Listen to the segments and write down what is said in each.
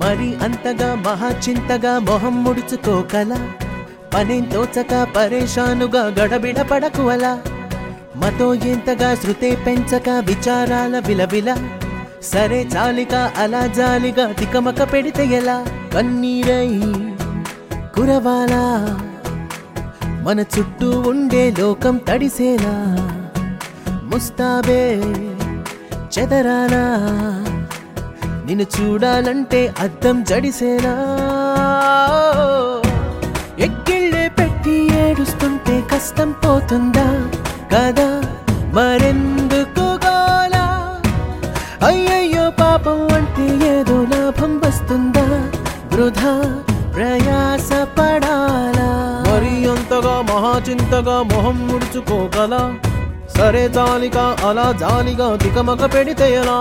మరి అంతగా మహాచింతగా మొహం ముడుచుకోకల పనేం తోచక పరేషానుగా గడబిడ పడకు అలా మతో ఎంతగా శృతే పెంచక విచారాల విలవిల సరే చాలిక అలా జాలిగా తికమక పెడితే ఎలా కన్నీరై కురవాలా మన చుట్టూ ఉండే లోకం తడిసేలా ముస్తాబే చెదరాలా నిన్ను చూడాలంటే అద్దం జడిసేలా ఎక్కిళ్ళే పెట్టి ఏడుస్తుంటే కష్టం పోతుందా కదా మరెందుకు గోలా అయ్యయ్యో పాపం అంటే ఏదో లాభం వస్తుందా వృధా ప్రయాస పడాలా మరి అంతగా మహాచింతగా మొహం ముడుచుకోగల సరే జాలిగా అలా జాలిగా తికమక పెడితే ఎలా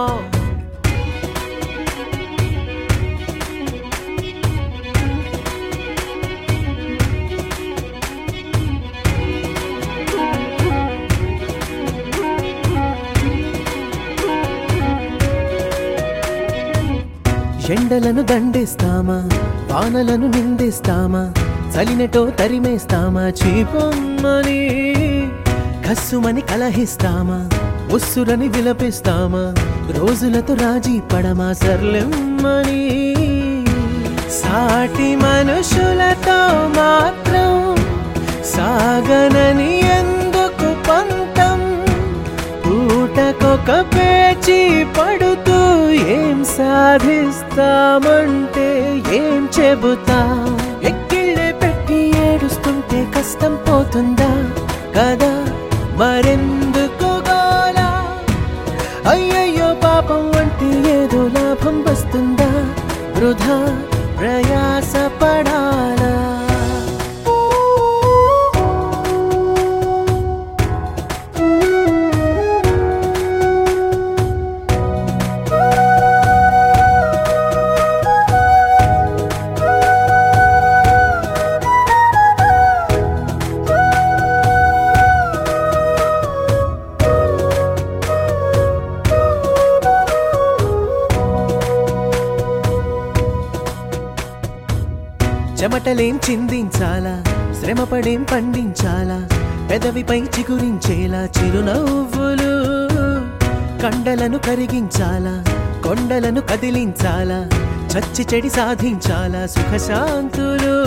ఎండలను దండిస్తామా వానలను నిందిస్తామా చలినటో తరిమేస్తామా చీపొమ్మని కస్సుమని కలహిస్తామా ఉస్సురని విలపిస్తామా రోజులతో రాజీ పడమా సర్లెమ్మని సాటి మనుషులతో మాత్రం సాగనని ఎందుకు పంతం పూటకొక పేచి పడుతూ ఏం సాధిస్తామంటే ఏం చెబుతా ఎక్కిళ్ళే పెట్టి ఏడుస్తుంటే కష్టం పోతుందా కదా మరెందుకు గోలా అయ్యయ్యో పాపం అంటే ఏదో లాభం వస్తుందా వృధా ప్రయాస పడాలా చెమటలేం చిందించాలా శ్రమపడేం పండించాలా పెదవిపై చిగురించేలా చిరునవ్వులు కండలను కరిగించాలా కొండలను కదిలించాలా చచ్చి చెడి సాధించాలా సుఖశాంతులు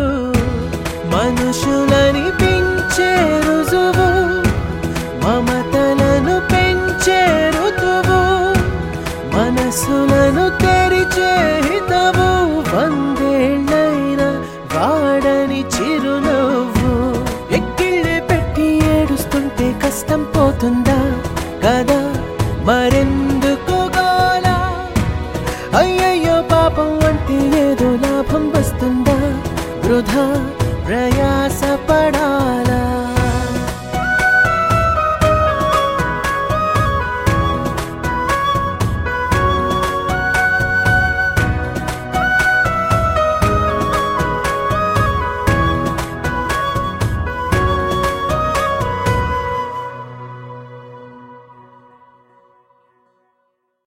మనుషులని పెంచే రుజువు మమతలను పెంచే ఋతువు మనసులను తెరిచే హితవు వందేళ్ళైన వాడని చిరునవ్వు ఎక్కిళ్ళే పెట్టి ఏడుస్తుంటే కష్టం పోతుందా కదా మరెందుకు గోలా అయ్యయ్యో పాపం అంటే ఏదో లాభం వస్తుందా వృధా ప్రయాస పడాలా